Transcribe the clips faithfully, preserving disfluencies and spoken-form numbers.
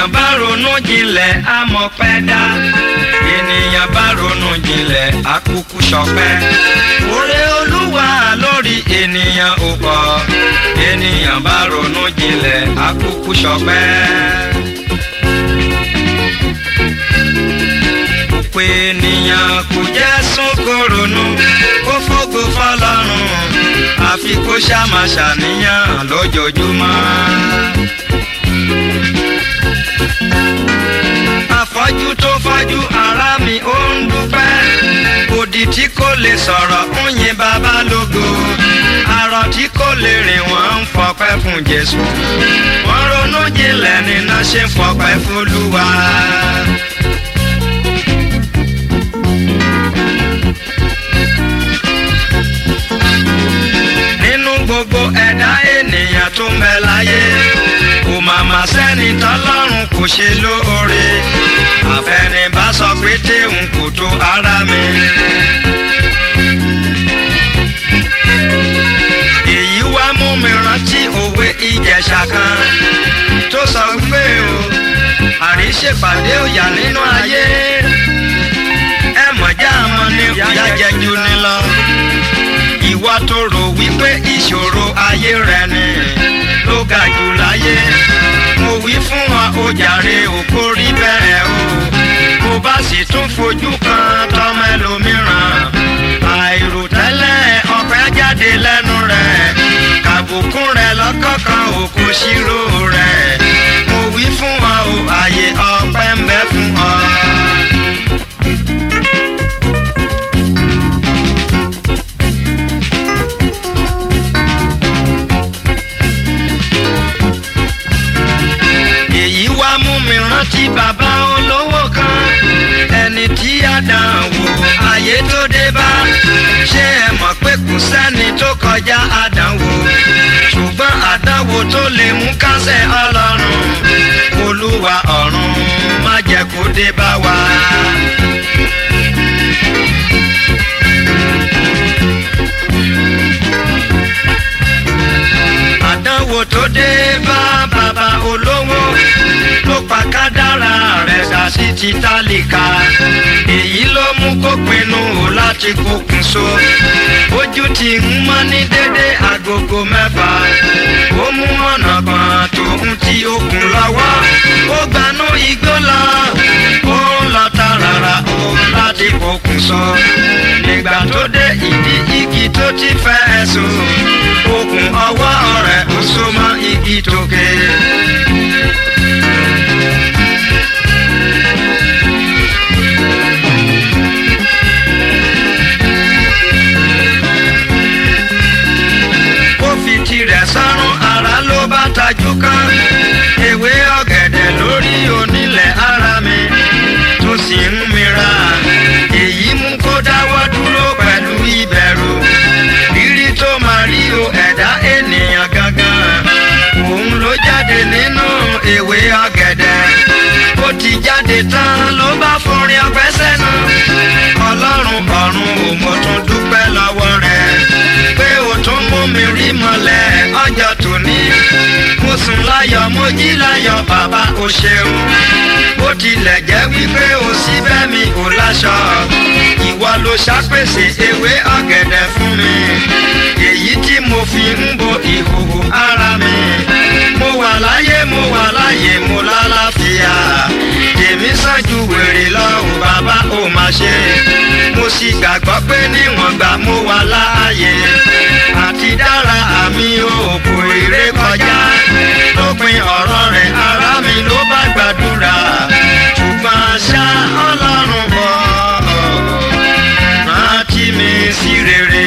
ènìyàn bá ronú jinlẹ̀ á mọ̀ pẹ́ dá ènìyàn bá ronú jinlẹ̀ á kúkú ṣọpẹ́ oore Olúwa lórí ènìyàn ò pọ̀ ènìyàn bá ronú jinlẹ̀ á kúkú ṣọpẹ́. Pé ènìyàn kò jẹ́ sún kó ronú kó fògo fọ́lọ́run àfi kó ṣàmà ṣàníyàn lójoojúmọ́. Afọ́jú tó fọ́jú ara mi ó ń dúpẹ́ òdì tí kò lè sọ̀rọ̀ ń yin bàbá lógo arọ tí kò lè rìn wọ́n ń fọpẹ́ fún Jésù wọ́n ronú jinlẹ̀ nínú ṣe ń fọpẹ́ f'Olúwa. Gbogbo ẹ̀dá ènìyàn tó ń bẹ láyé kò màmá sẹ́ni tọ́lọ́run kò ṣe lóore àfẹnibá sọ pé téhùn kò tó ara mi. èyí wá mú mi rántí òwe Ìjẹ̀ṣà kan tó sọ pé o àríṣèpàdé òyà nínú ayé ẹ mọ̀já àmọ́ ní ìyá jẹjú ni lọ. Ìwọ tó rò wípé ìṣòro ayé rẹ ni ló ga jù láyé mo wí fún ọ ó jàre ò kó rí bẹ́ẹ̀ o kò bá sì tún fojú kan tọmọ ẹlòmíràn àìròtẹ́lẹ̀ ọpẹ́ jáde lẹ́nu rẹ̀ kàbùkún rẹ̀ lọ́kọ̀ọ̀kan ò kò ṣírò rẹ̀ mo wí fún ọ ó àyè ọpẹ́ ń bẹ fún ọ. Rántí bàbá olówó kan ẹni tí àdánwò ayé tó dé bá ṣé ẹ mọ̀ pé kò sẹ́ni tó kọjá àdánwò ṣùgbọ́n àdánwò tó lè mú kásẹ̀ Ọlọ́run Olúwa ọ̀run má jẹ́ kó dé bá wa. Àdánwò tó dé bá bàbá olówó ló pa kádàrá rẹ̀ dà sí ti tálíkà èyí ló mú kó pinnu láti pokùnso ojú ti ń mọ́ ní dédé agogo mẹ́fà ó mú ọ̀nà kan tòun tí okùn lọ́wọ́ ó gbanú igbó lọ ó ń lọ tààràrà ó láti pokùnso nígbà tó dé ìdí igi tó ti fẹ́ ẹ̀sùn okùn ọwọ́ rẹ̀ ó so mọ́ igi tókè. Tirẹ̀ sárún ara ló bá tajú kan ewé ọ̀gẹ̀dẹ̀ lórí onílẹ̀ ara mi tó sì ń mira èyí mú kó dáwọ́ dúró pẹ̀lú ìbẹ̀rù rírí tó máa rí o ẹ̀dá ènìyàn gangan òun ló jáde nínú ewé ọ̀gẹ̀dẹ̀ ó ti jáde tán ló bá forin ọpẹ́ sẹ́nu Ọlọ́run ọ̀run ò mo tún dúpẹ́ lọ́wọ́ rẹ̀ pé o tún mú mi rí mọ́lẹ̀ ọjọ́ tòní mo sùn láyọ̀ mo jí láyọ̀ bàbá o ṣeun bó tilẹ̀ jẹ́ wípé o síbẹ̀ mi ò láṣọ ìwọ ló ṣàpèsè ewé ọ̀gẹ̀dẹ̀ fún mi èyí tí mo fi ń bo ìhòòhò ara mi mo wà láyé mo wà láyé mo lálàáfíà tèmi sàn ju wèrè lọ ò bàbá ò má ṣe mo sì gbàgbọ́ pé níwọ̀n gbà mo wà láàyè àti dára àmì òkú èrè kọjá lópin ọ̀rọ̀ rẹ̀ ara mi ló bá gbàdúrà ṣùgbọ́n ṣá Ọlọ́run bọ̀ rántí mi sí rere.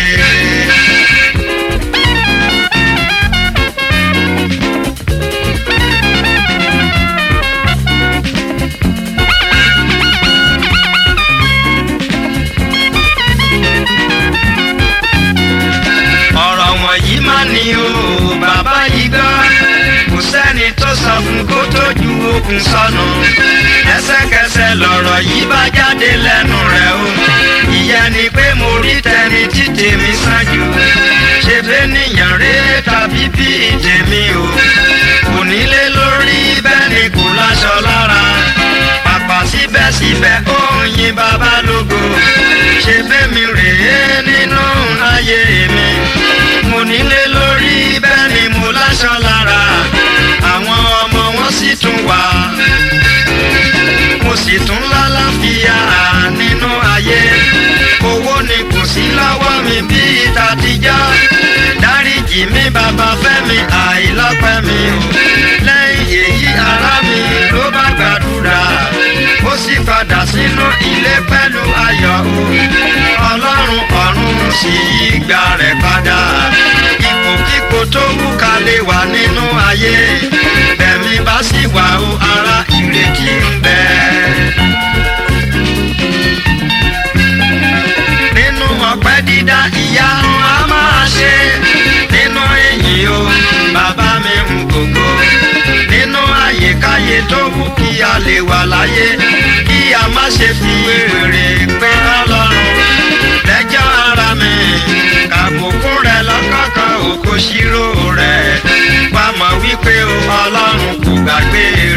Ni o bàbá yìí gbọ́ kò sẹ́ni tó sọ fún kó tó ju okùn sọnù ẹsẹ̀kẹsẹ̀ lọ̀rọ̀ yìí bá jáde lẹ́nu rẹ̀ o ìyẹn ni pé mo rí tẹni tí tèmi sàn jù ṣe fẹ́ níyàn rẹ̀ tàbí bí tèmi o kò nílé lórí bẹ́ẹ̀ ni kò láṣọ. síbẹ̀síbẹ̀ ó ń yin bàbá lógo. ṣe bẹ́mi rèé nínú ayé mi. mo nílé lórí bẹ́ẹ̀ ni mo láṣọ lára. àwọn ọmọ wọn sì tún wà. mo sì tún lálàáfíà nínú ayé. owó ni kò sí lọ́wọ́ mi bíi tàtijọ́. dáríjì mi bàbá fẹ́mi àìlọ́pẹ́ mi o. lẹ́yìn èyí ará mi ló bá gbàdúrà. ó sì padà sínú ilé pẹ̀lú ayọ̀ o. ọlọ́run ọ̀run sì yí gbà rẹ̀ padà. ipòkípò tó wù ká lè wà nínú ayé. bẹ̀mí bá sì wà o ará ìrètí ń bẹ. nínú ọpẹ́ dídá ìyanu a máa ṣe. nínú ìyìn o bàbá mi ń gbogbo. nínú àyíkáyé tó wù kí a lè wà láyé. kí a má ṣe fi wèrè pé ọlọ́run lẹ́jọ́ ara mi. kàbùkún rẹ̀ lọ́kọ̀ọ̀kan ò kò ṣírò rẹ̀. wá mọ̀ wípé o ọlọ́run kò gbàgbé